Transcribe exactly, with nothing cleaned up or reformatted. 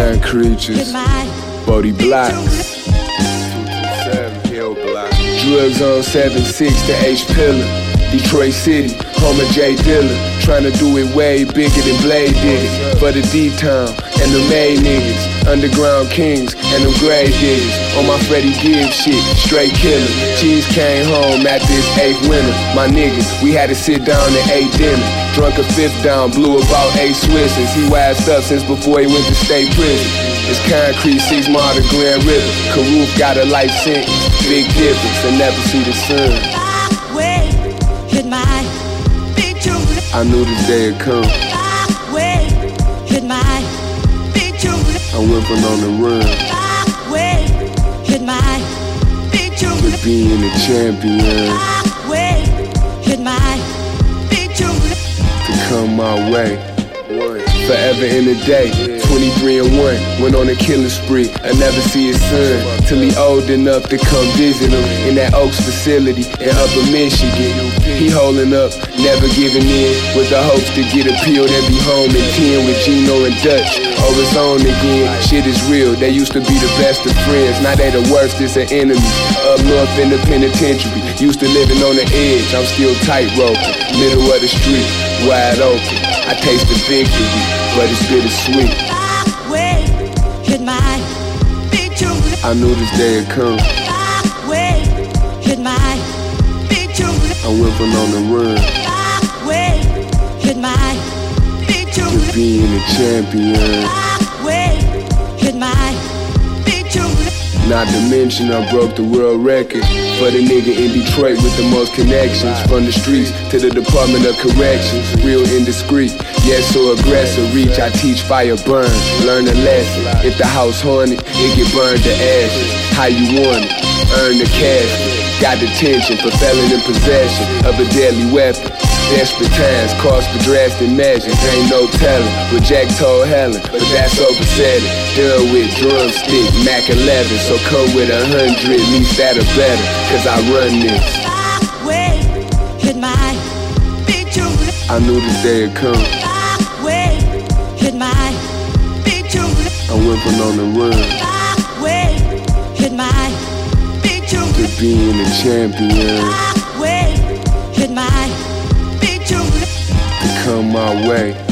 Kind Creatures, Bodie Blocks, Drugs on seven six to H Pillar, Detroit City, home of Jay Dilla. Tryna do it way bigger than Blade did it. For the D-Town and the May niggas, Underground Kings and them grave diggers. On my Freddie Gibbs shit, straight killer. Cheese came home after his eighth winter. My niggas, we had to sit down and ate dinner. Drunk a fifth down, blew about eight Swissers. He wised up since before he went to state prison. It's Concrete, six mile to Grand River. Karoof got a life sentence, big difference, and never see the sun. I knew this day would come. I went from on the run to being a champion, to come my way. Forever in the day, twenty-three and one, went on a killing spree. I never see his son till he old enough to come visit him in that Oaks facility in Upper Michigan. He holding up, never giving in, with the hopes to get a pill and be home in ten with Gino and Dutch. Oh, it's on again, shit is real. They used to be the best of friends, now they the worst, it's an enemy. Up north in the penitentiary, used to living on the edge. I'm still tightrope, middle of the street, wide open. I taste the victory, but it's bittersweet. I knew this day would come. I went from on the run to being a champion. Not to mention I broke the world record for the nigga in Detroit with the most connections. From the streets to the Department of Corrections. Real indiscreet, yet so aggressive. Reach, I teach, fire, burn. Learn a lesson. If the house haunted, it get burned to ashes. How you want it? Earn the cash. Got detention for felon in possession of a deadly weapon. Desperate times calls for drastic measures. Ain't no telling what Jack told Helen, but that's oversetting. Done with drumstick, Mac eleven, so come with a hundred, at least that'll better, cause I run this. I knew this day would come. I went from on the run to being a champion, to come my way.